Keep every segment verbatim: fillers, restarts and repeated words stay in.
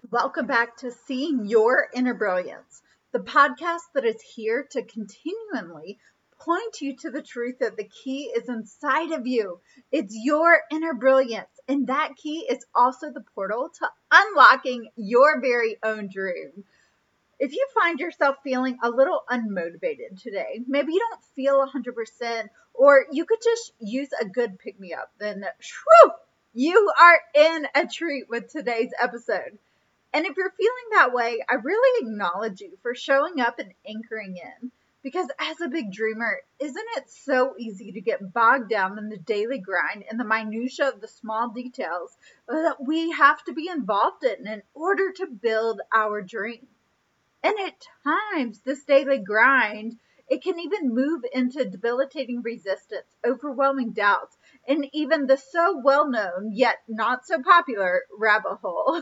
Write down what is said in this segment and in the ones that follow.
Welcome back to Seeing Your Inner Brilliance, the podcast that is here to continually point you to the truth that the key is inside of you. It's your inner brilliance, and that key is also the portal to unlocking your very own dream. If you find yourself feeling a little unmotivated today, maybe you don't feel one hundred percent, or you could just use a good pick-me-up, then whew, you are in a treat with today's episode. And if you're feeling that way, I really acknowledge you for showing up and anchoring in. Because as a big dreamer, isn't it so easy to get bogged down in the daily grind and the minutia of the small details that we have to be involved in in order to build our dream? And at times, this daily grind, it can even move into debilitating resistance, overwhelming doubts, and even the so well-known, yet not so popular, rabbit hole.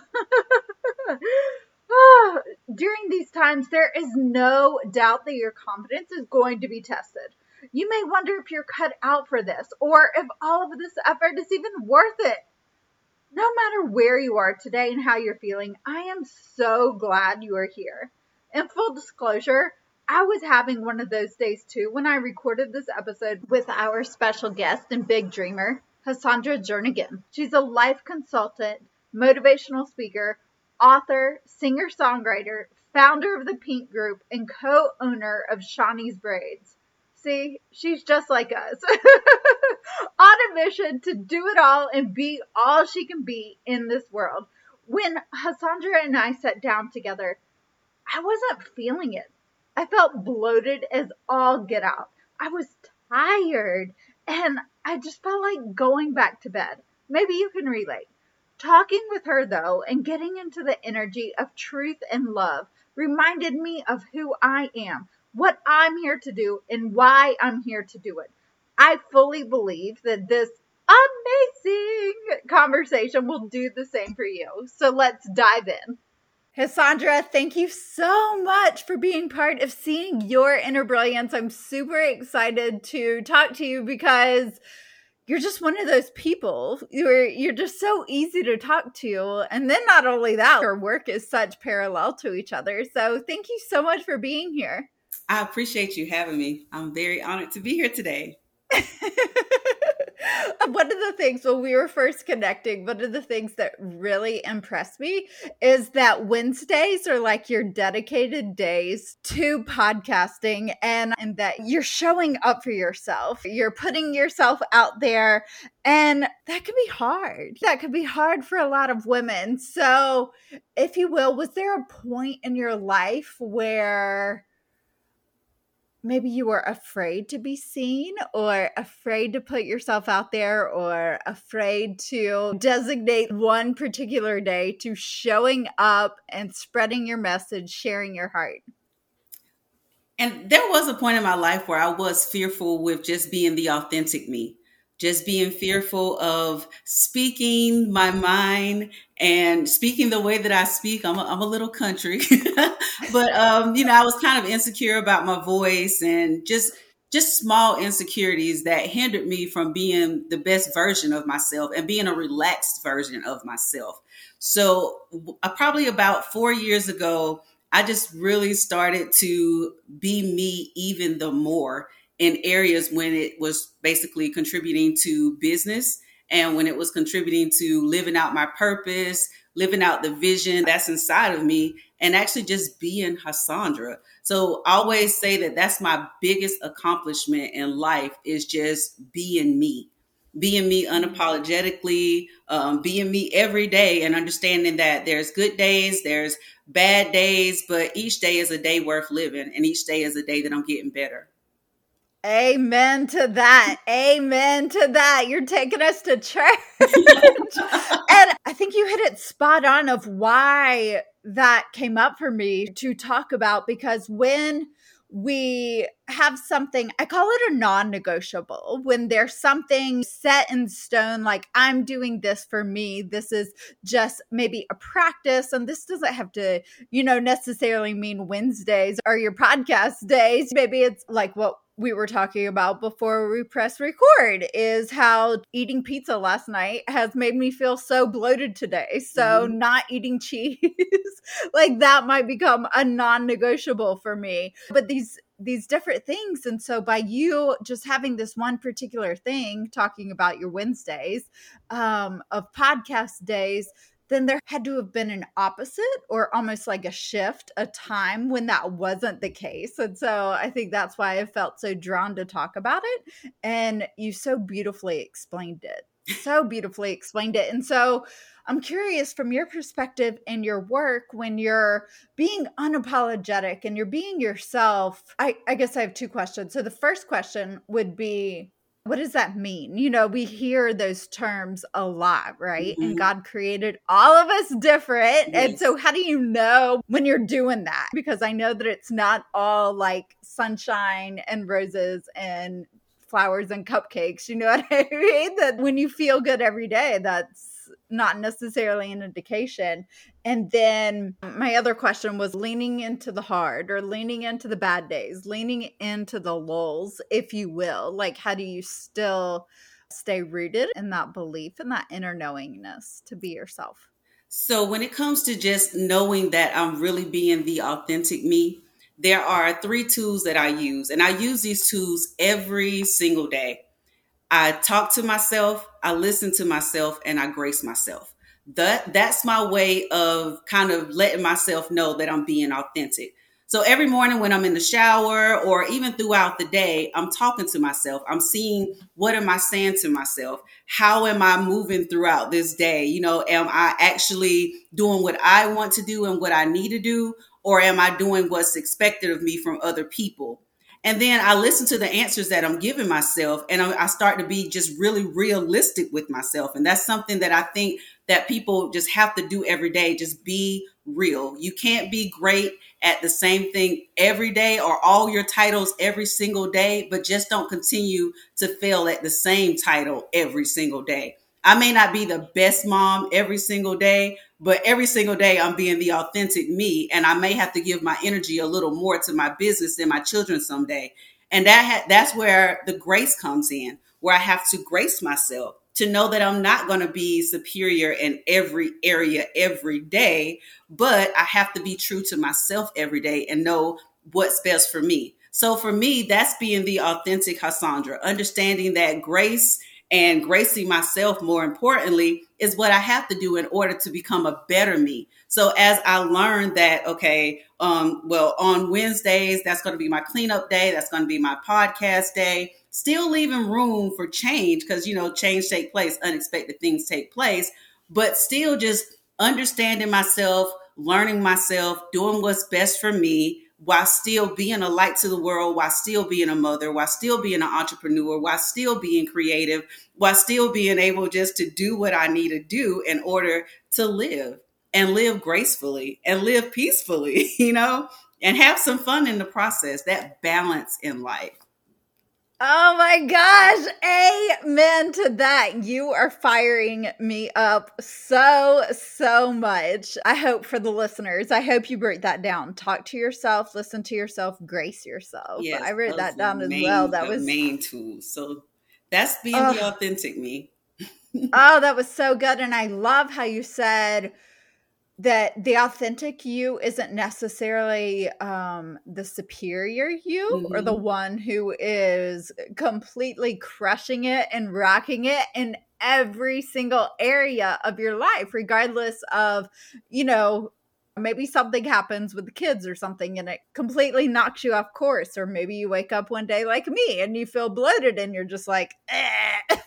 During these times, there is no doubt that your confidence is going to be tested. You may wonder if you're cut out for this, or if all of this effort is even worth it. No matter where you are today and how you're feeling, I am so glad you are here. In full disclosure, I was having one of those days too when I recorded this episode with our special guest and big dreamer, Cassandra Jernigan. She's a life consultant, motivational speaker, author, singer-songwriter, founder of the Pink Group, and co-owner of Shawnee's Braids. See, she's just like us. On a mission to do it all and be all she can be in this world. When Cassandra and I sat down together, I wasn't feeling it. I felt bloated as all get out. I was tired and I just felt like going back to bed. Maybe you can relate. Talking with her though and getting into the energy of truth and love reminded me of who I am, what I'm here to do, and why I'm here to do it. I fully believe that this amazing conversation will do the same for you. So let's dive in. Cassandra, thank you so much for being part of Seeing Your Inner Brilliance. I'm super excited to talk to you because you're just one of those people. You're you're just so easy to talk to. And then not only that, our work is such parallel to each other. So thank you so much for being here. I appreciate you having me. I'm very honored to be here today. One of the things when we were first connecting, one of the things that really impressed me is that Wednesdays are like your dedicated days to podcasting and, and that you're showing up for yourself. You're putting yourself out there, and that can be hard. That could be hard for a lot of women. So, if you will, was there a point in your life where maybe you were afraid to be seen or afraid to put yourself out there or afraid to designate one particular day to showing up and spreading your message, sharing your heart? And there was a point in my life where I was fearful with just being the authentic me, just being fearful of speaking my mind and speaking the way that I speak. I'm a, I'm a little country, but, um, you know, I was kind of insecure about my voice and just, just small insecurities that hindered me from being the best version of myself and being a relaxed version of myself. So uh, probably about four years ago, I just really started to be me even the more in areas when it was basically contributing to business and when it was contributing to living out my purpose, living out the vision that's inside of me, and actually just being Cassandra. So I always say that that's my biggest accomplishment in life is just being me. Being me unapologetically, um, being me every day, and understanding that there's good days, there's bad days, but each day is a day worth living, and each day is a day that I'm getting better. Amen to that. Amen to that. You're taking us to church. And I think you hit it spot on of why that came up for me to talk about, because when we have something, I call it a non-negotiable, when there's something set in stone, like I'm doing this for me, this is just maybe a practice, and this doesn't have to, you know, necessarily mean Wednesdays or your podcast days. Maybe it's like what we were talking about before we press record is how eating pizza last night has made me feel so bloated today. So Mhm. not eating cheese, like that might become a non-negotiable for me. But these these different things. And so by you just having this one particular thing, talking about your Wednesdays um, of podcast days, then there had to have been an opposite or almost like a shift, a time when that wasn't the case. And so I think that's why I felt so drawn to talk about it. And you so beautifully explained it. So beautifully explained it. And so I'm curious from your perspective in your work, when you're being unapologetic and you're being yourself, I, I guess I have two questions. So the first question would be, what does that mean? You know, we hear those terms a lot, right? And Mhm. God created all of us different. And Yes. so, how do you know when you're doing that? Because I know that it's not all like sunshine and roses and flowers and cupcakes. You know what I mean? That when you feel good every day, that's not necessarily an indication. And then my other question was leaning into the hard or leaning into the bad days, leaning into the lulls, if you will. Like, how do you still stay rooted in that belief and that inner knowingness to be yourself? So when it comes to just knowing that I'm really being the authentic me, there are three tools that I use, and I use these tools every single day. I talk to myself, I listen to myself, and I grace myself. That that's my way of kind of letting myself know that I'm being authentic. So every morning when I'm in the shower or even throughout the day, I'm talking to myself. I'm seeing, what am I saying to myself? How am I moving throughout this day? You know, am I actually doing what I want to do and what I need to do? Or am I doing what's expected of me from other people? And then I listen to the answers that I'm giving myself, and I start to be just really realistic with myself. And that's something that I think that people just have to do every day. Just be real. You can't be great at the same thing every day or all your titles every single day, but just don't continue to fail at the same title every single day. I may not be the best mom every single day, but every single day I'm being the authentic me, and I may have to give my energy a little more to my business and my children someday. And that ha- that's where the grace comes in, where I have to grace myself to know that I'm not going to be superior in every area every day, but I have to be true to myself every day and know what's best for me. So for me, that's being the authentic Cassandra, understanding that grace and gracing myself, more importantly, is what I have to do in order to become a better me. So as I learned that, okay, um, well, on Wednesdays, that's going to be my cleanup day. That's going to be my podcast day. Still leaving room for change because, you know, change take place, unexpected things take place, but still just understanding myself, learning myself, doing what's best for me, while still being a light to the world, while still being a mother, while still being an entrepreneur, while still being creative, while still being able just to do what I need to do in order to live and live gracefully and live peacefully, you know, and have some fun in the process, that balance in life. Oh my gosh. Amen to that. You are firing me up so, so much. I hope for the listeners, I hope you break that down. Talk to yourself, listen to yourself, grace yourself. Yes, I wrote those that are the down as well. main, That the was, main tools. So that's being the oh, authentic me. oh, that was so good. And I love how you said that the authentic you isn't necessarily um, the superior you or the Mm-hmm. one who is completely crushing it and rocking it in every single area of your life, regardless of, you know, maybe something happens with the kids or something and it completely knocks you off course. Or maybe you wake up one day like me and you feel bloated and you're just like, eh.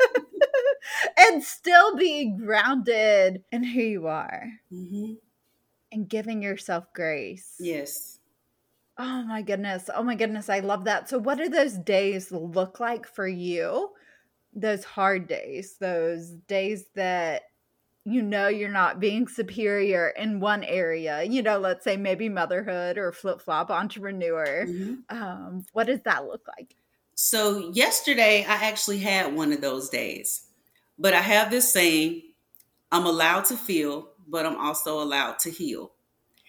And still being grounded in who you are Mm-hmm. and giving yourself grace. Yes. Oh my goodness. Oh my goodness. I love that. So, what do those days look like for you? Those hard days, those days that you know you're not being superior in one area, you know, let's say maybe motherhood or flip flop entrepreneur. Mm-hmm. Um, what does that look like? So yesterday, I actually had one of those days, but I have this saying, I'm allowed to feel, but I'm also allowed to heal.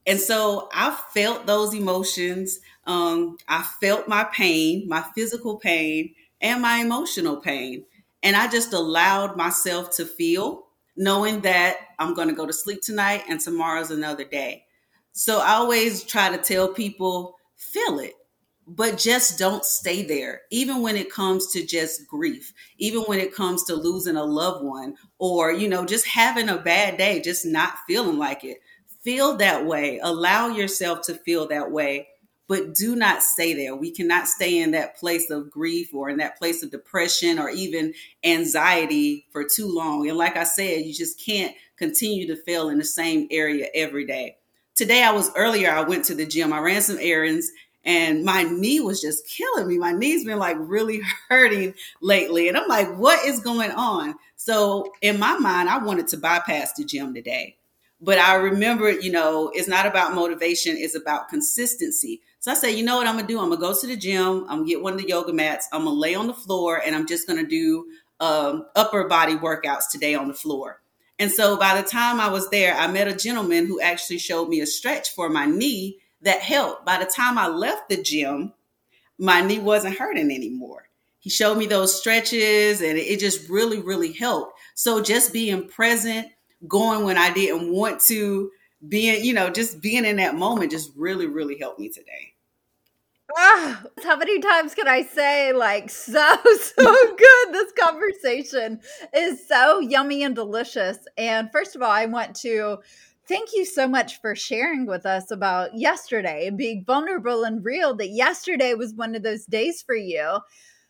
And so I felt those emotions. Um, I felt my pain, my physical pain, and my emotional pain. And I just allowed myself to feel, knowing that I'm going to go to sleep tonight and tomorrow's another day. So I always try to tell people, feel it, but just don't stay there. Even when it comes to just grief, even when it comes to losing a loved one, or, you know, just having a bad day, just not feeling like it. Feel that way. Allow yourself to feel that way, but do not stay there. We cannot stay in that place of grief or in that place of depression or even anxiety for too long. And like I said, you just can't continue to feel in the same area every day. Today, I was earlier, I went to the gym, I ran some errands, and my knee was just killing me. My knee's been like really hurting lately. And I'm like, what is going on? So in my mind, I wanted to bypass the gym today. But I remember, you know, it's not about motivation, it's about consistency. So I said, you know what I'm gonna do? I'm gonna go to the gym, I'm gonna get one of the yoga mats, I'm gonna lay on the floor, and I'm just gonna do um, upper body workouts today on the floor. And so by the time I was there, I met a gentleman who actually showed me a stretch for my knee that helped. By the time I left the gym, my knee wasn't hurting anymore. He showed me those stretches and it just really, really helped. So just being present, going when I didn't want to, being, you know, just being in that moment just really, really helped me today. Ah, how many times can I say, like, so, so good. This conversation is so yummy and delicious. And first of all, I want to thank you so much for sharing with us about yesterday and being vulnerable and real, that yesterday was one of those days for you.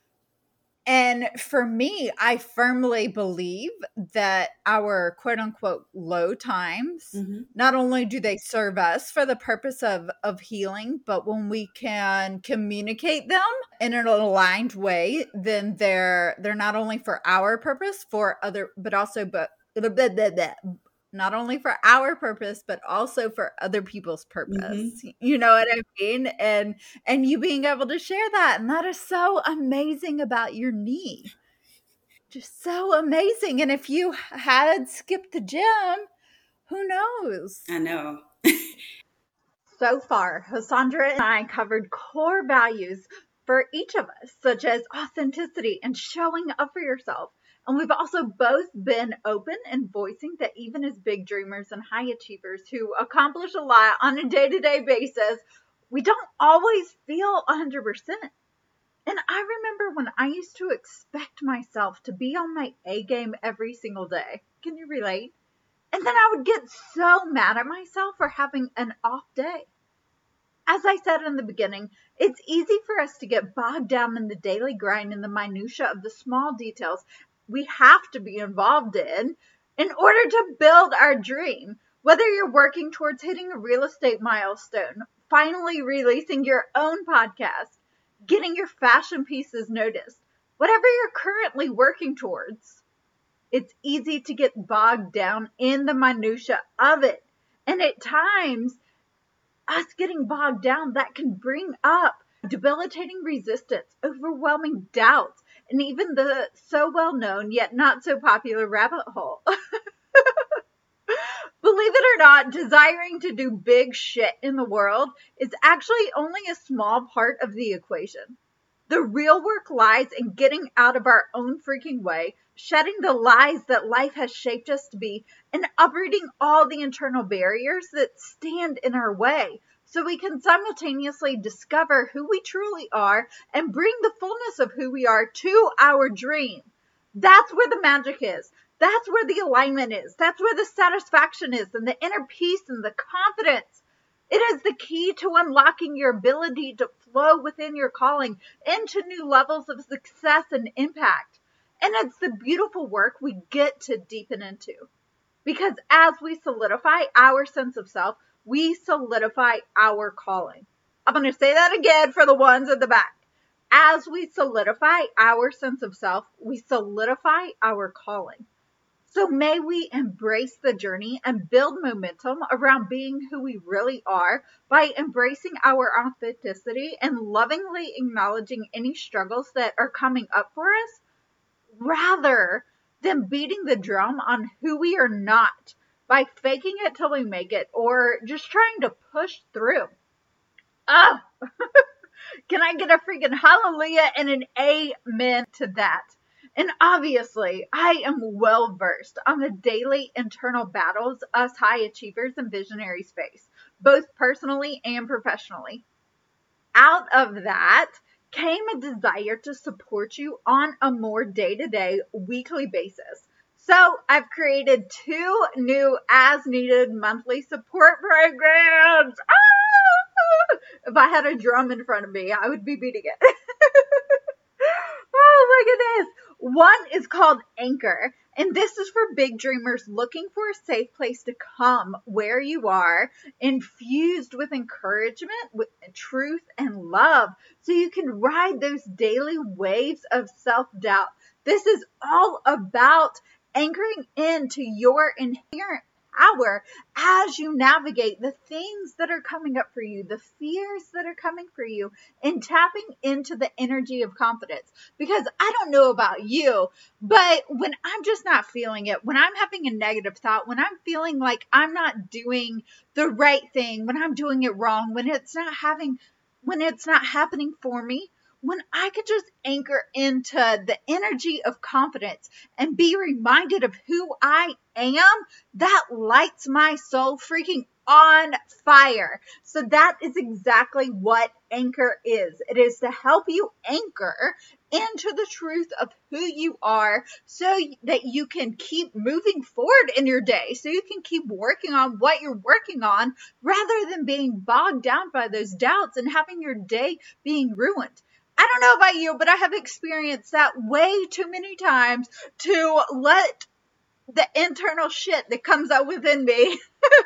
And for me, I firmly believe that our quote unquote low times, Mm-hmm. not only do they serve us for the purpose of, of healing, but when we can communicate them in an aligned way, then they're they're not only for our purpose, for other, but also but not only for our purpose, but also for other people's purpose. Mm-hmm. You know what I mean? And and you being able to share that, and that is so amazing about your knee. Just so amazing. And if you had skipped the gym, who knows? I know. So far, Cassandra and I covered core values for each of us, such as authenticity and showing up for yourself. And we've also both been open in voicing that even as big dreamers and high achievers who accomplish a lot on a day-to-day basis, we don't always feel one hundred percent. And I remember when I used to expect myself to be on my A game every single day. Can you relate? And then I would get so mad at myself for having an off day. As I said in the beginning, it's easy for us to get bogged down in the daily grind and the minutia of the small details we have to be involved in in order to build our dream. Whether you're working towards hitting a real estate milestone, finally releasing your own podcast, getting your fashion pieces noticed, whatever you're currently working towards, it's easy to get bogged down in the minutia of it. And at times, us getting bogged down, that can bring up debilitating resistance, overwhelming doubts, and even the so well known yet not so popular rabbit hole. Believe it or not, desiring to do big shit in the world is actually only a small part of the equation. The real work lies in getting out of our own freaking way, shedding the lies that life has shaped us to be, and uprooting all the internal barriers that stand in our way so we can simultaneously discover who we truly are and bring the fullness of who we are to our dream. That's where the magic is. That's where the alignment is. That's where the satisfaction is, and the inner peace and the confidence. It is the key to unlocking your ability to flow within your calling into new levels of success and impact. And it's the beautiful work we get to deepen into. Because as we solidify our sense of self, we solidify our calling. I'm going to say that again for the ones at the back. As we solidify our sense of self, we solidify our calling. So may we embrace the journey and build momentum around being who we really are by embracing our authenticity and lovingly acknowledging any struggles that are coming up for us, rather than beating the drum on who we are not, by faking it till we make it or just trying to push through. Oh, can I get a freaking hallelujah and an amen to that? And obviously, I am well versed on the daily internal battles us high achievers and visionaries face, both personally and professionally. Out of that came a desire to support you on a more day-to-day, weekly basis. So I've created two new as needed monthly support programs. Ah! If I had a drum in front of me, I would be beating it. Oh my goodness. One is called Anchor, and this is for big dreamers looking for a safe place to come where you are, infused with encouragement, with truth and love, so you can ride those daily waves of self-doubt. This is all about anchoring into your inherent power as you navigate the things that are coming up for you, the fears that are coming for you, and tapping into the energy of confidence. Because I don't know about you, but when I'm just not feeling it, when I'm having a negative thought, when I'm feeling like I'm not doing the right thing, when I'm doing it wrong, when it's not having, when it's not happening for me, when I could just anchor into the energy of confidence and be reminded of who I am, that lights my soul freaking on fire. So that is exactly what Anchor is. It is to help you anchor into the truth of who you are so that you can keep moving forward in your day, so you can keep working on what you're working on rather than being bogged down by those doubts and having your day being ruined. I don't know about you, but I have experienced that way too many times to let the internal shit that comes up within me have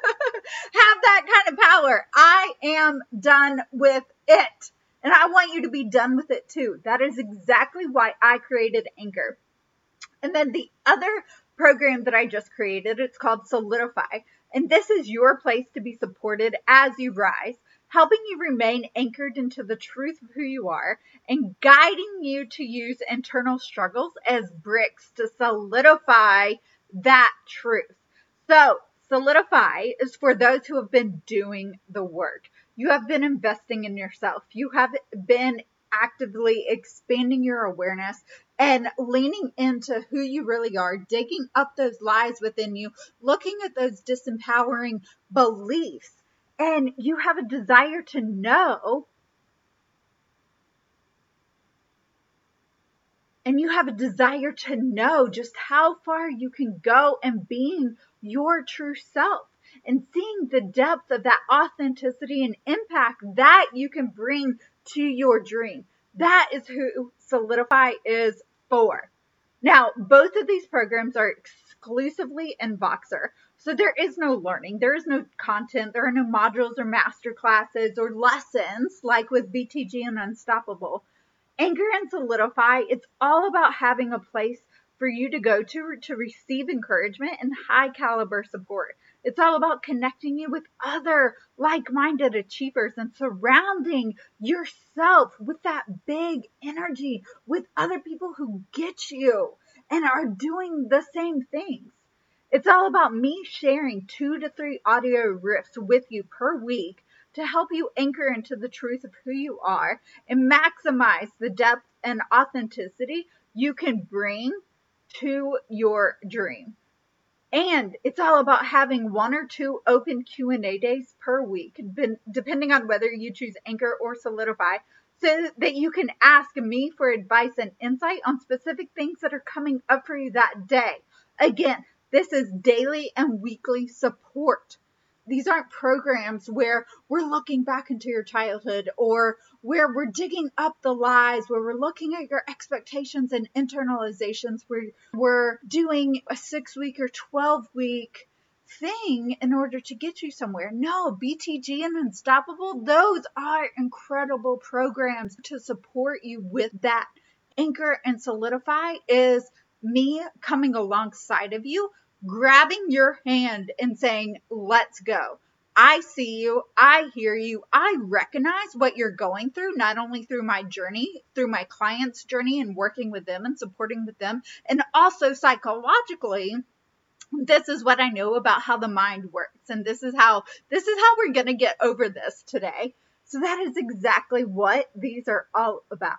that kind of power. I am done with it. And I want you to be done with it too. That is exactly why I created Anchor. And then the other program that I just created, it's called Solidify. And this is your place to be supported as you rise, helping you remain anchored into the truth of who you are and guiding you to use internal struggles as bricks to solidify that truth. So Solidify is for those who have been doing the work. You have been investing in yourself. You have been actively expanding your awareness and leaning into who you really are, digging up those lies within you, looking at those disempowering beliefs. And you have a desire to know, and you have a desire to know just how far you can go in being your true self and seeing the depth of that authenticity and impact that you can bring to your dream. That is who Solidify is for. Now, both of these programs are exclusively in Voxer. So there is no learning, there is no content, there are no modules or master classes or lessons like with B T G and Unstoppable. Anchor and Solidify, it's all about having a place for you to go to to receive encouragement and high caliber support. It's all about connecting you with other like-minded achievers and surrounding yourself with that big energy, with other people who get you and are doing the same things. It's all about me sharing two to three audio riffs with you per week to help you anchor into the truth of who you are and maximize the depth and authenticity you can bring to your dream. And it's all about having one or two open Q and A days per week, depending on whether you choose Anchor or Solidify, so that you can ask me for advice and insight on specific things that are coming up for you that day. Again, this is daily and weekly support. These aren't programs where we're looking back into your childhood or where we're digging up the lies, where we're looking at your expectations and internalizations, where we're doing a six week or twelve week thing in order to get you somewhere. No, B T G and Unstoppable, those are incredible programs to support you with that. Anchor and Solidify is me coming alongside of you, grabbing your hand and saying, let's go. I see you. I hear you. I recognize what you're going through, not only through my journey, through my clients' journey and working with them and supporting with them, and also psychologically, this is what I know about how the mind works. And this is how, this is how we're going to get over this today. So that is exactly what these are all about.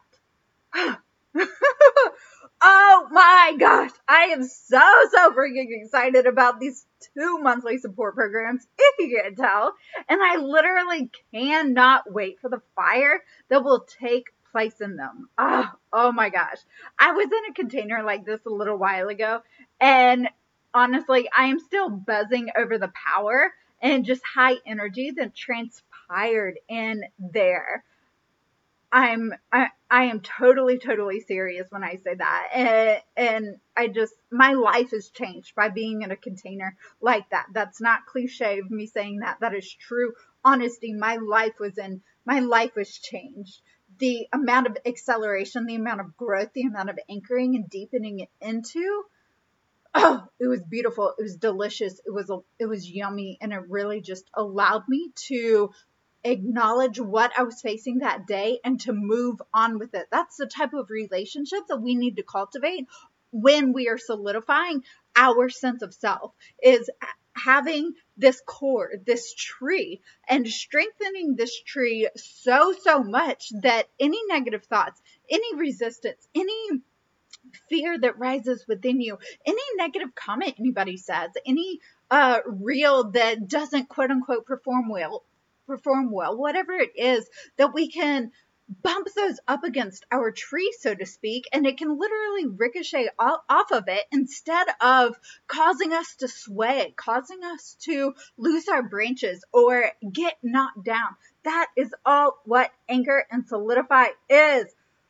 Oh my gosh. I am so, so freaking excited about these two monthly support programs, if you can't tell. And I literally cannot wait for the fire that will take place in them. Oh, oh my gosh. I was in a container like this a little while ago, and honestly, I am still buzzing over the power and just high energy that transpired in there. I'm I, I am totally totally serious when I say that, and, and I just, my life has changed by being in a container like that. That's not cliche of me saying that. That is true honesty. My life was in my life was changed. The amount of acceleration, the amount of growth, the amount of anchoring and deepening into. Oh, it was beautiful. It was delicious. It was it was yummy, and it really just allowed me to acknowledge what I was facing that day and to move on with it. That's the type of relationship that we need to cultivate when we are solidifying our sense of self, is having this core, this tree, and strengthening this tree so, so much that any negative thoughts, any resistance, any fear that rises within you, any negative comment anybody says, any uh, reel that doesn't quote unquote perform well, perform well, whatever it is, that we can bump those up against our tree, so to speak, and it can literally ricochet off of it instead of causing us to sway, causing us to lose our branches or get knocked down. That is all what anchor and solidify is.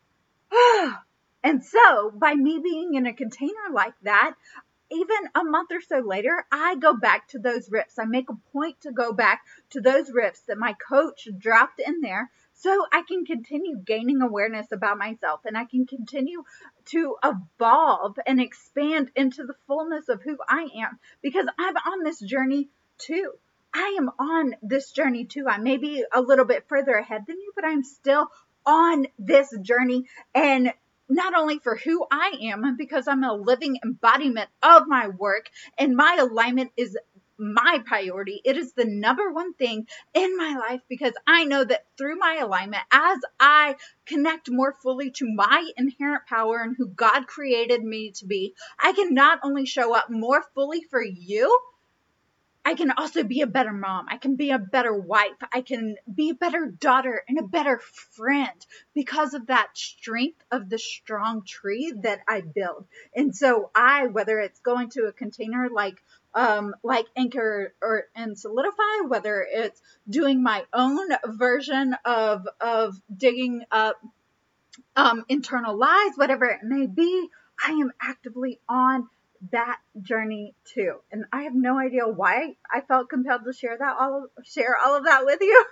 And so by me being in a container like that, even a month or so later, I go back to those riffs. I make a point to go back to those riffs that my coach dropped in there, so I can continue gaining awareness about myself, and I can continue to evolve and expand into the fullness of who I am, because I'm on this journey too. I am on this journey too. I may be a little bit further ahead than you, but I'm still on this journey, and not only for who I am, because I'm a living embodiment of my work, and my alignment is my priority. It is the number one thing in my life, because I know that through my alignment, as I connect more fully to my inherent power and who God created me to be, I can not only show up more fully for you, I can also be a better mom. I can be a better wife. I can be a better daughter and a better friend because of that strength of the strong tree that I build. And so I, whether it's going to a container like um, like Anchor or and Solidify, whether it's doing my own version of of digging up um, internal lies, whatever it may be, I am actively on that journey too. And I have no idea why I felt compelled to share that all share all of that with you.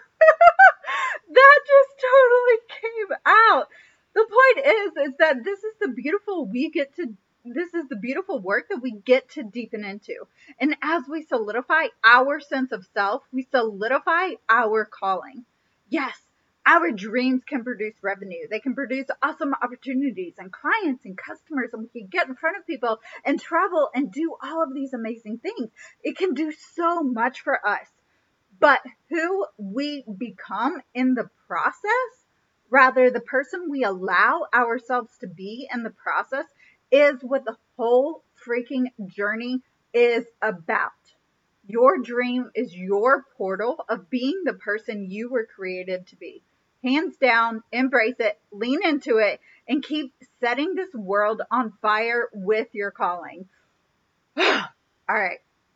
That just totally came out. The point is is that this is the beautiful we get to this is the beautiful work that we get to deepen into. And as we solidify our sense of self, we solidify our calling. Yes, our dreams can produce revenue. They can produce awesome opportunities and clients and customers, and we can get in front of people and travel and do all of these amazing things. It can do so much for us. But who we become in the process, rather the person we allow ourselves to be in the process, is what the whole freaking journey is about. Your dream is your portal of being the person you were created to be. Hands down, embrace it, lean into it, and keep setting this world on fire with your calling. All right.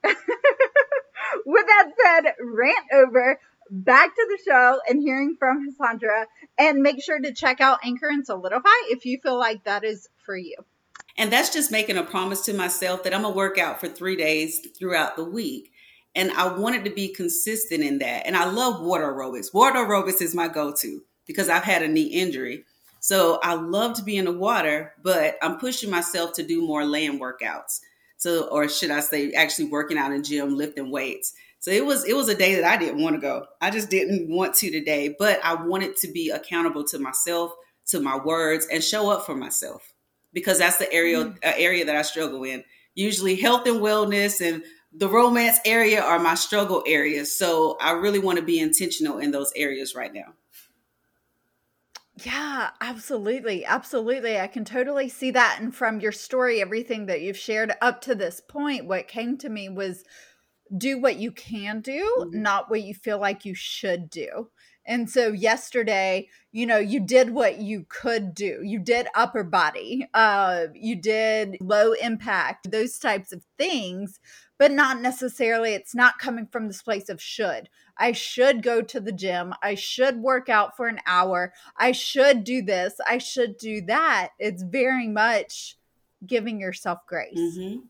With that said, rant over, back to the show and hearing from Cassandra, and make sure to check out Anchor and Solidify if you feel like that is for you. And that's just making a promise to myself that I'm going to work out for three days throughout the week. And I wanted to be consistent in that. And I love water aerobics. Water aerobics is my go-to because I've had a knee injury. So I love to be in the water, but I'm pushing myself to do more land workouts. So, or should I say actually working out in gym, lifting weights. So it was, it was a day that I didn't want to go. I just didn't want to today, but I wanted to be accountable to myself, to my words, and show up for myself, because that's the area, mm. uh, area that I struggle in. Usually health and wellness and the romance area are my struggle areas. So I really want to be intentional in those areas right now. Yeah, absolutely. Absolutely. I can totally see that. And from your story, everything that you've shared up to this point, what came to me was do what you can do, Mm-hmm. not what you feel like you should do. And so yesterday, you know, you did what you could do. You did upper body, uh, you did low impact, those types of things, but not necessarily, it's not coming from this place of should. I should go to the gym. I should work out for an hour. I should do this. I should do that. It's very much giving yourself grace. Mm-hmm.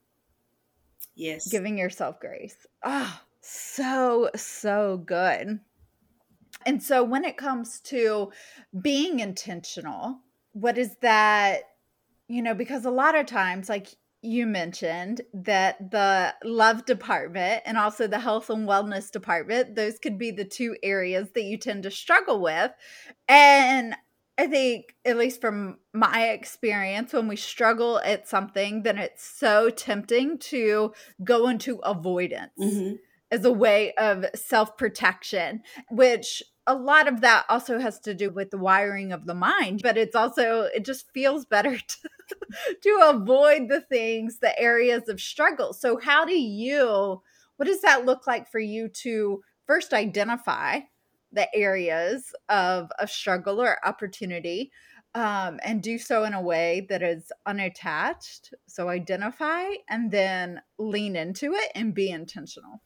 Yes. Giving yourself grace. Oh, so, so good. And so when it comes to being intentional, what is that, you know, because a lot of times, like you mentioned, that the love department and also the health and wellness department, those could be the two areas that you tend to struggle with. And I think, at least from my experience, when we struggle at something, then it's so tempting to go into avoidance Mm-hmm. as a way of self-protection, which a lot of that also has to do with the wiring of the mind, but it's also, it just feels better to, to avoid the things, the areas of struggle. So how do you, what does that look like for you to first identify the areas of a struggle or opportunity, um, and do so in a way that is unattached? So identify and then lean into it and be intentional.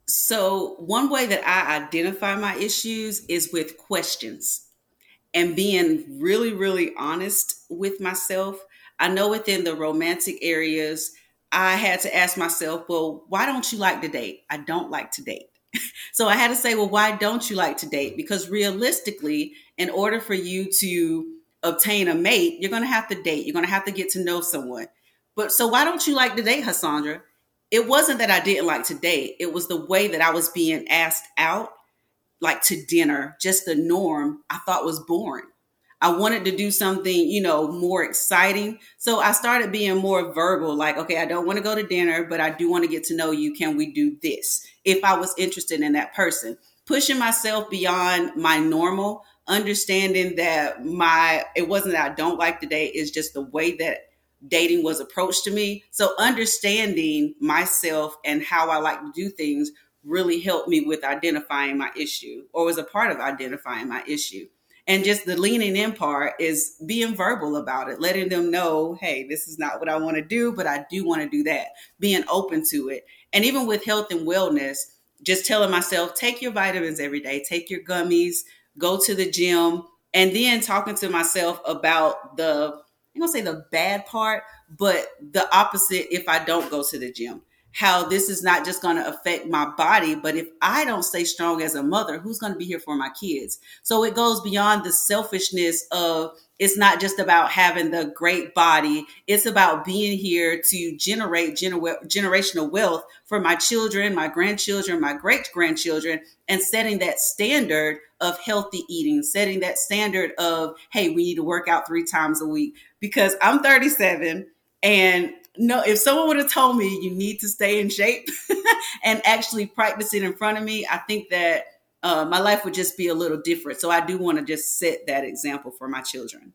So one way that I identify my issues is with questions and being really, really honest with myself. I know within the romantic areas, I had to ask myself, well, why don't you like to date? I don't like to date. So I had to say, well, why don't you like to date? Because realistically, in order for you to obtain a mate, you're going to have to date. You're going to have to get to know someone. But so why don't you like to date, Hassandra? It wasn't that I didn't like to date. It was the way that I was being asked out, like to dinner, just the norm, I thought was boring. I wanted to do something, you know, more exciting. So I started being more verbal, like, okay, I don't want to go to dinner, but I do want to get to know you. Can we do this? If I was interested in that person, pushing myself beyond my normal, understanding that my, it wasn't that I don't like to date, it's just the way that dating was approached to me. So understanding myself and how I like to do things really helped me with identifying my issue, or was a part of identifying my issue. And just the leaning in part is being verbal about it, letting them know, hey, this is not what I want to do, but I do want to do that, being open to it. And even with health and wellness, just telling myself, take your vitamins every day, take your gummies, go to the gym, and then talking to myself about the, I'm going to say the bad part, but the opposite if I don't go to the gym. How this is not just going to affect my body, but if I don't stay strong as a mother, who's going to be here for my kids? So it goes beyond the selfishness of, it's not just about having the great body. It's about being here to generate gener- generational wealth for my children, my grandchildren, my great grandchildren, and setting that standard of healthy eating, setting that standard of, hey, we need to work out three times a week. Because I'm thirty-seven, and no, if someone would have told me you need to stay in shape and actually practice it in front of me, I think that uh, my life would just be a little different. So I do want to just set that example for my children.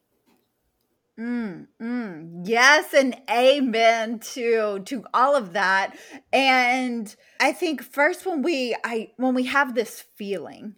Mm, mm, yes, and amen to to all of that. And I think first when we I when we have this feeling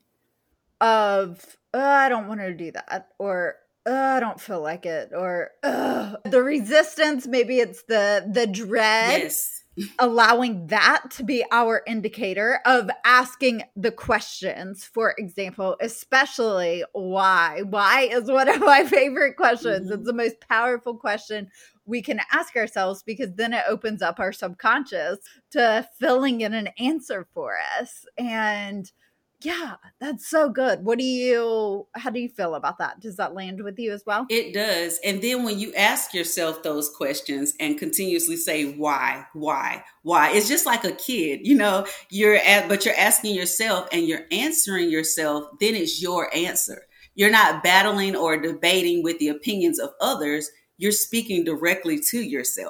of, oh, I don't want to do that, or oh, I don't feel like it, or oh, the resistance, maybe it's the the dread. Yes. Allowing that to be our indicator of asking the questions. For example, especially why. Why is one of my favorite questions. Mm-hmm. It's the most powerful question we can ask ourselves, because then it opens up our subconscious to filling in an answer for us. And yeah, that's so good. What do you, how do you feel about that? Does that land with you as well? It does. And then when you ask yourself those questions and continuously say, why, why, why, it's just like a kid, you know, you're at, but you're asking yourself and you're answering yourself, then it's your answer. You're not battling or debating with the opinions of others. You're speaking directly to yourself.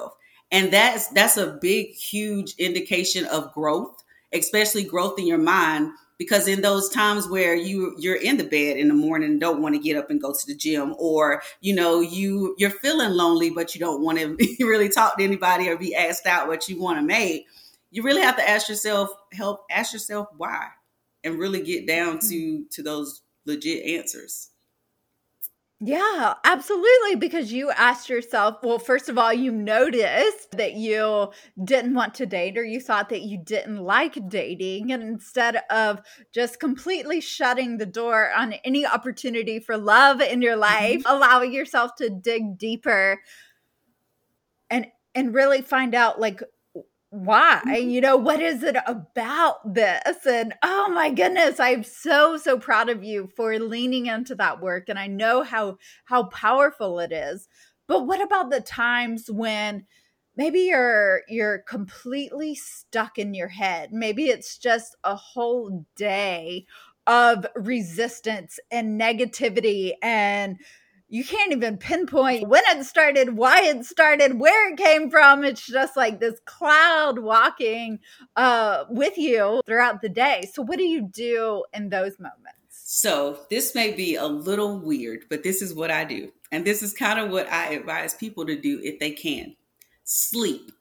And that's that's a big, huge indication of growth, especially growth in your mind. Because in those times where you you're in the bed in the morning and don't want to get up and go to the gym, or you know you you're feeling lonely but you don't want to really talk to anybody or be asked out what you want to make, you really have to ask yourself, help ask yourself why, and really get down to to those legit answers. Yeah, absolutely. Because you asked yourself, well, first of all, you noticed that you didn't want to date, or you thought that you didn't like dating. And instead of just completely shutting the door on any opportunity for love in your life, Mm-hmm. allowing yourself to dig deeper and and really find out, like, why, Mm-hmm. you know, what is it about this? And oh my goodness, I'm so so proud of you for leaning into that work, and I know how how powerful it is. But what about the times when maybe you're you're completely stuck in your head? Maybe it's just a whole day of resistance and negativity, and you can't even pinpoint when it started, why it started, where it came from. It's just like this cloud walking uh, with you throughout the day. So, what do you do in those moments? So this may be a little weird, but this is what I do. And this is kind of what I advise people to do if they can. Sleep.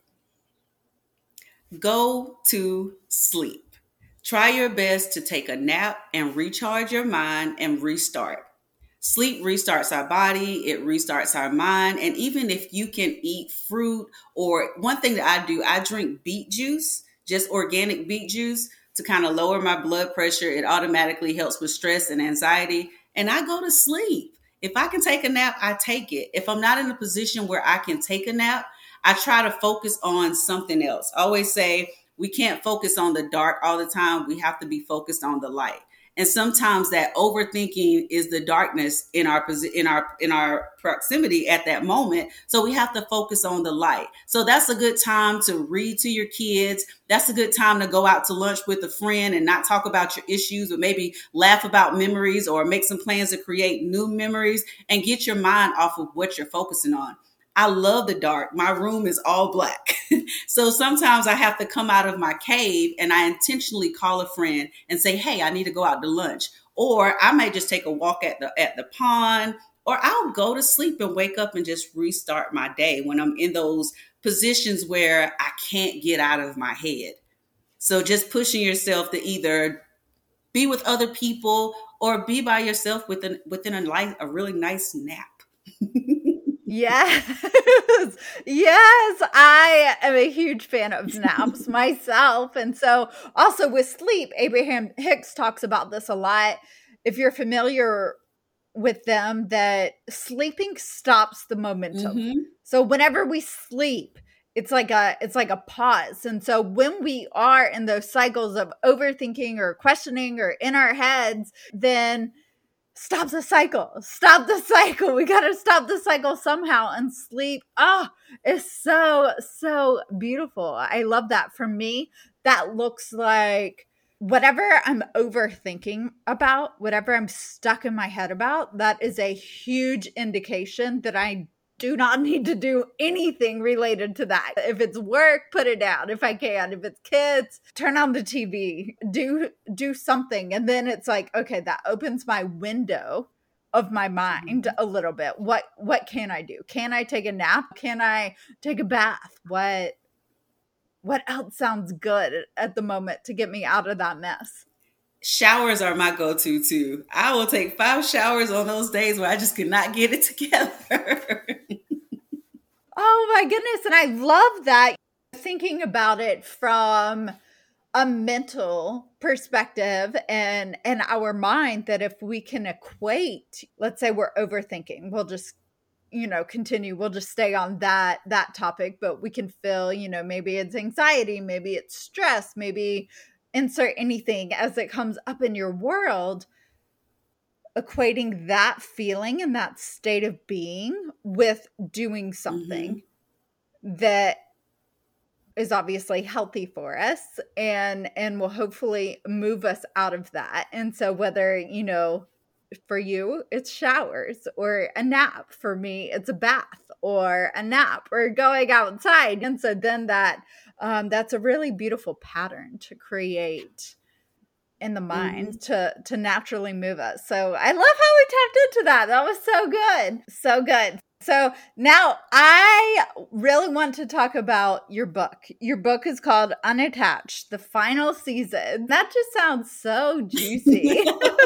Go to sleep. Try your best to take a nap and recharge your mind and restart. Sleep restarts our body, it restarts our mind. And even if you can eat fruit, or one thing that I do, I drink beet juice, just organic beet juice to kind of lower my blood pressure. It automatically helps with stress and anxiety. And I go to sleep. If I can take a nap, I take it. If I'm not in a position where I can take a nap, I try to focus on something else. I always say we can't focus on the dark all the time. We have to be focused on the light. And sometimes that overthinking is the darkness in our in our in our proximity at that moment. So we have to focus on the light. So that's a good time to read to your kids. That's a good time to go out to lunch with a friend and not talk about your issues, but maybe laugh about memories or make some plans to create new memories and get your mind off of what you're focusing on. I love the dark. My room is all black. So sometimes I have to come out of my cave and I intentionally call a friend and say, hey, I need to go out to lunch. Or I may just take a walk at the at the pond, or I'll go to sleep and wake up and just restart my day when I'm in those positions where I can't get out of my head. So just pushing yourself to either be with other people or be by yourself within within a life, a really nice nap. Yes. Yes. I am a huge fan of naps myself. And so, also with sleep, Abraham Hicks talks about this a lot. If you're familiar with them, that sleeping stops the momentum. Mm-hmm. So whenever we sleep, it's like a it's like a pause. And so when we are in those cycles of overthinking or questioning or in our heads, then stop the cycle. Stop the cycle. We got to stop the cycle somehow. And sleep, oh, is so, so beautiful. I love that. For me, that looks like whatever I'm overthinking about, whatever I'm stuck in my head about, that is a huge indication that I do not need to do anything related to that. If it's work, put it down if I can. If it's kids, turn on the T V, do do something. And then it's like, okay, that opens my window of my mind a little bit. What what can I do? Can I take a nap? Can I take a bath? What what else sounds good at the moment to get me out of that mess? Showers are my go-to too. I will take five showers on those days where I just cannot get it together. Oh my goodness. And I love that, thinking about it from a mental perspective and and our mind, that if we can equate, let's say we're overthinking, we'll just, you know, continue, we'll just stay on that that topic, but we can feel, you know, maybe it's anxiety, maybe it's stress, maybe insert anything as it comes up in your world, equating that feeling and that state of being with doing something mm-hmm. that is obviously healthy for us and and will hopefully move us out of that. And so whether, you know, for you, it's showers or a nap. For me, it's a bath or a nap or going outside. And so then that um, that's a really beautiful pattern to create in the Mm-hmm. mind to to naturally move us. So I love how we tapped into that. That was so good. So good. So now I really want to talk about your book. Your book is called Unattached, the final season. That just sounds so juicy.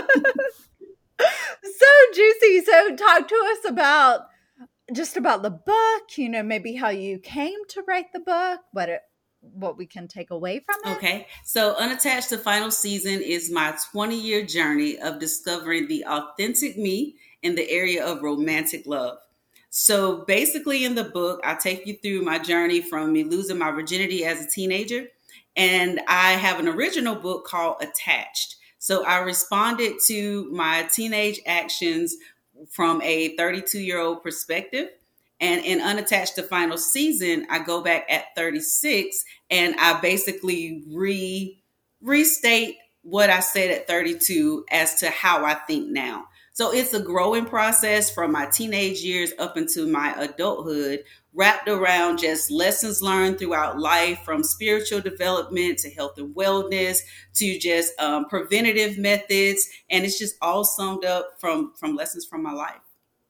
So juicy. So talk to us about just about the book, you know, maybe how you came to write the book, what it what we can take away from it. Okay, so Unattached, the final season is my twenty year journey of discovering the authentic me in the area of romantic love. So basically, in the book, I take you through my journey from me losing my virginity as a teenager. And I have an original book called Attached. So I responded to my teenage actions from a thirty-two year old perspective. And in Unattached, the final season, I go back at thirty-six and I basically re restate what I said at thirty-two as to how I think now. So it's a growing process from my teenage years up into my adulthood, wrapped around just lessons learned throughout life, from spiritual development to health and wellness to just um, preventative methods. And it's just all summed up from, from lessons from my life.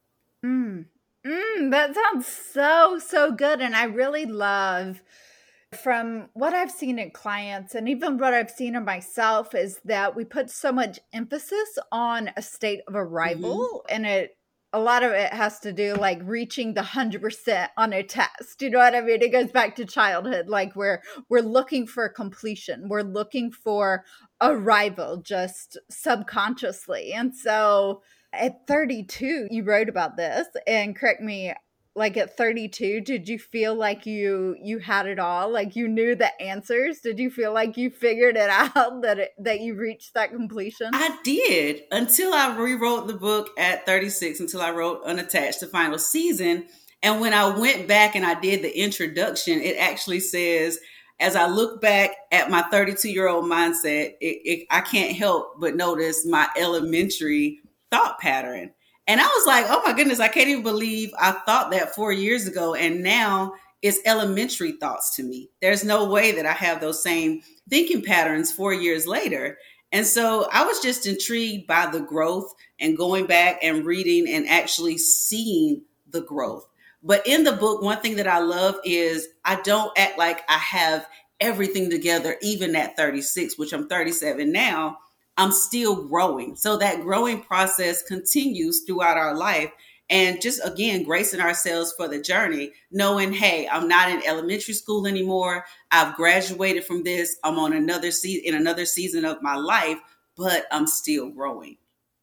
Mm. Mm, that sounds so, so good. And I really love, from what I've seen in clients and even what I've seen in myself, is that we put so much emphasis on a state of arrival. Mm-hmm. And it, a lot of it has to do like reaching the one hundred percent on a test. You know what I mean? It goes back to childhood. Like we're, we're looking for completion. We're looking for arrival just subconsciously. And so at thirty-two, you wrote about this, and correct me, like at thirty-two, did you feel like you you had it all? Like you knew the answers? Did you feel like you figured it out, that it, that you reached that completion? I did, until I rewrote the book at thirty-six, until I wrote Unattached, the final season. And when I went back and I did the introduction, it actually says, as I look back at my thirty-two year old mindset, it, it, I can't help but notice my elementary thought pattern. And I was like, oh my goodness, I can't even believe I thought that four years ago. And now it's elementary thoughts to me. There's no way that I have those same thinking patterns four years later. And so I was just intrigued by the growth and going back and reading and actually seeing the growth. But in the book, one thing that I love is I don't act like I have everything together, even at thirty-six, which I'm thirty-seven now. I'm still growing. So that growing process continues throughout our life. And just, again, gracing ourselves for the journey, knowing, hey, I'm not in elementary school anymore. I've graduated from this. I'm on another se- in another season of my life, but I'm still growing.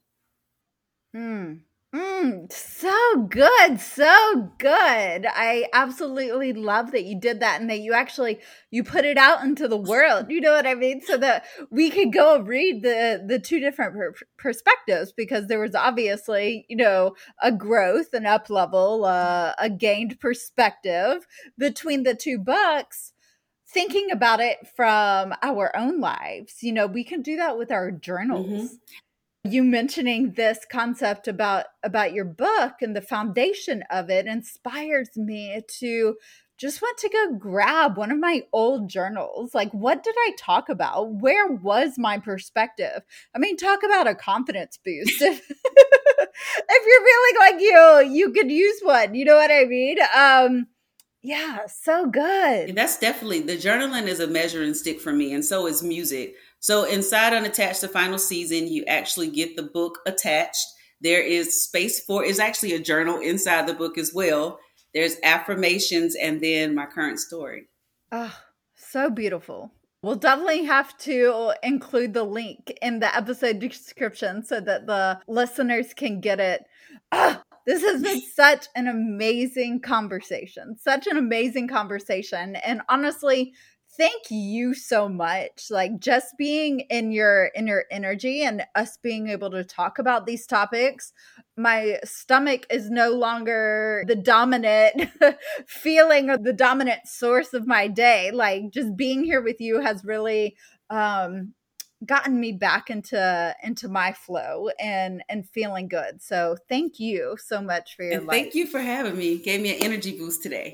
Hmm. Mm, so good, so good. I absolutely love that you did that, and that you actually you put it out into the world. You know what I mean? So that we could go read the the two different per- perspectives, because there was obviously, you know, a growth, an up level, uh, a gained perspective between the two books. Thinking about it from our own lives, you know, we can do that with our journals. Mm-hmm. You mentioning this concept about about your book and the foundation of it inspires me to just want to go grab one of my old journals. Like, what did I talk about? Where was my perspective? I mean, talk about a confidence boost. if, if you're feeling like you you could use one, you know what I mean? Um, yeah, so good. That's definitely, the journaling is a measuring stick for me, and so is music. So inside Unattached, the final season, you actually get the book attached. There is space for, it's actually a journal inside the book as well. There's affirmations, and then my current story. Oh, so beautiful. We'll definitely have to include the link in the episode description so that the listeners can get it. Oh, this has been such an amazing conversation, such an amazing conversation. And honestly, thank you so much. Like, just being in your in your energy and us being able to talk about these topics, my stomach is no longer the dominant feeling or the dominant source of my day. Like, just being here with you has really um gotten me back into into my flow and and feeling good. So thank you so much for your And thank light. you for having me. Gave me an energy boost today.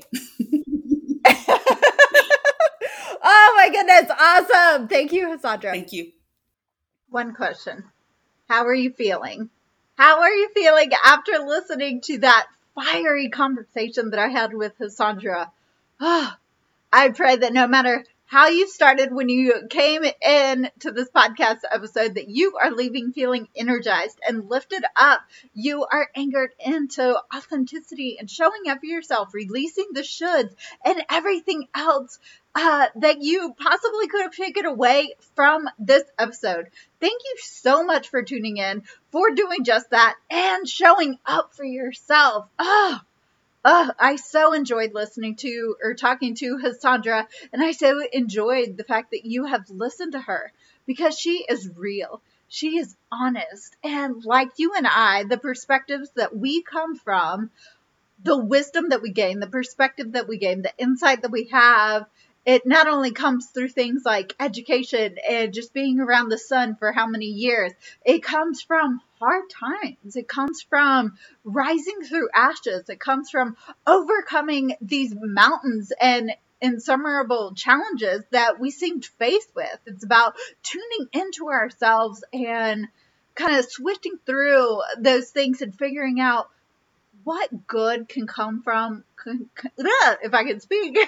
Oh my goodness, awesome. Thank you, Cassandra. Thank you. One question. How are you feeling? How are you feeling after listening to that fiery conversation that I had with Cassandra? Oh, I pray that no matter how you started when you came in to this podcast episode, that you are leaving feeling energized and lifted up. You are anchored into authenticity and showing up for yourself, releasing the shoulds and everything else uh, that you possibly could have taken away from this episode. Thank you so much for tuning in, for doing just that, and showing up for yourself. Oh, Oh, I so enjoyed listening to or talking to Cassandra, and I so enjoyed the fact that you have listened to her because she is real. She is honest. And like you and I, the perspectives that we come from, the wisdom that we gain, the perspective that we gain, the insight that we have, it not only comes through things like education and just being around the sun for how many years, it comes from hard times. It comes from rising through ashes. It comes from overcoming these mountains and insurmountable challenges that we seem faced with. It's about tuning into ourselves and kind of switching through those things and figuring out what good can come from, can, can, if I can speak,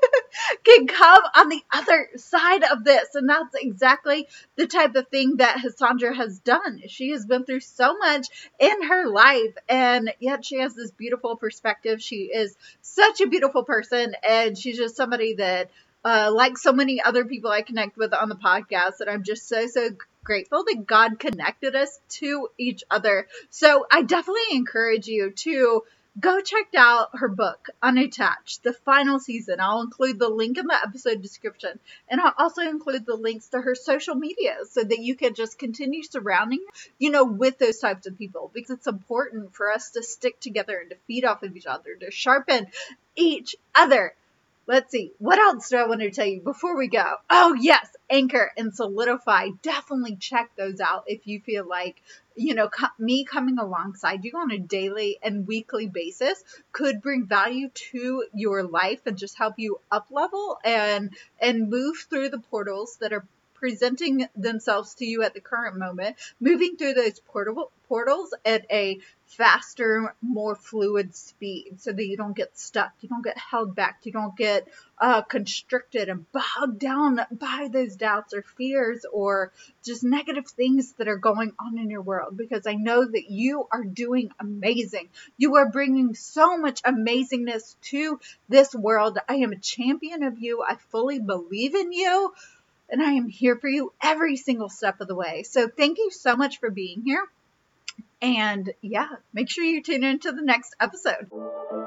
can come on the other side of this. And that's exactly the type of thing that Cassandra has done. She has been through so much in her life, and yet she has this beautiful perspective. She is such a beautiful person, and she's just somebody that, uh, like so many other people I connect with on the podcast, that I'm just so, so grateful that God connected us to each other. So I definitely encourage you to go check out her book, Unattached, the final season. I'll include the link in the episode description, and I'll also include the links to her social media so that you can just continue surrounding, you know, with those types of people, because it's important for us to stick together and to feed off of each other, to sharpen each other. Let's see. What else do I want to tell you before we go? Oh, yes. Anchor and Solidify. Definitely check those out if you feel like, you know, co- me coming alongside you on a daily and weekly basis could bring value to your life and just help you up level and, and move through the portals that are presenting themselves to you at the current moment, moving through those portable portals at a faster, more fluid speed so that you don't get stuck, you don't get held back, you don't get uh, constricted and bogged down by those doubts or fears or just negative things that are going on in your world, because I know that you are doing amazing. You are bringing so much amazingness to this world. I am a champion of you. I fully believe in you. And I am here for you every single step of the way. So thank you so much for being here. And yeah, make sure you tune in to the next episode.